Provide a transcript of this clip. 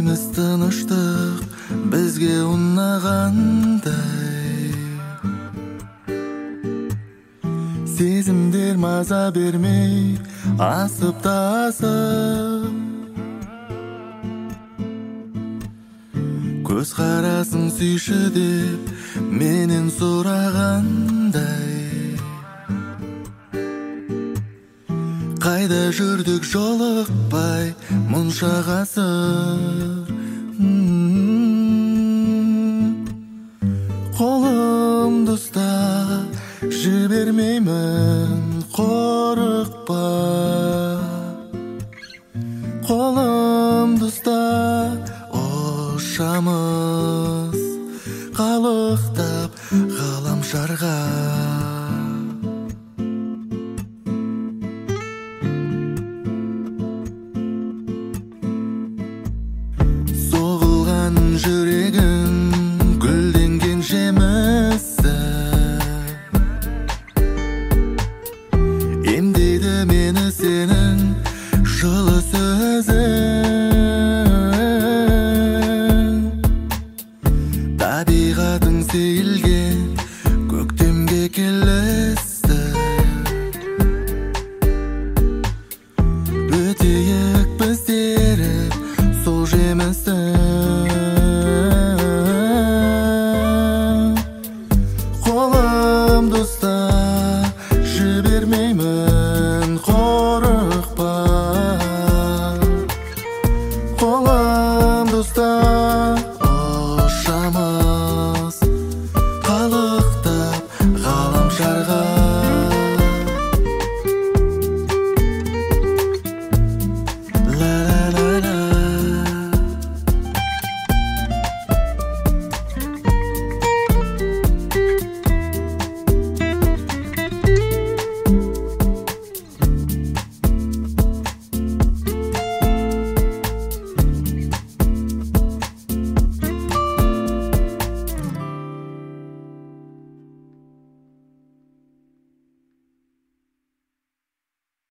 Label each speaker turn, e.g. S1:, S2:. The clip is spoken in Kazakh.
S1: Сенсіз тыныштық бізге ұнағандай, сезімдер маза бермей асып тасып, көз қарасын сүйші деп менен сұрағандай, қайда жүрдік жолықпай мұнша ғасыр. Қолымды ұста, жібермеймін, қорықпа. Қолымды ұста, ұшамыз қалықтап ғаламшарға. Соғылған жүрегім гүлденген жемісі, емдейді мені сені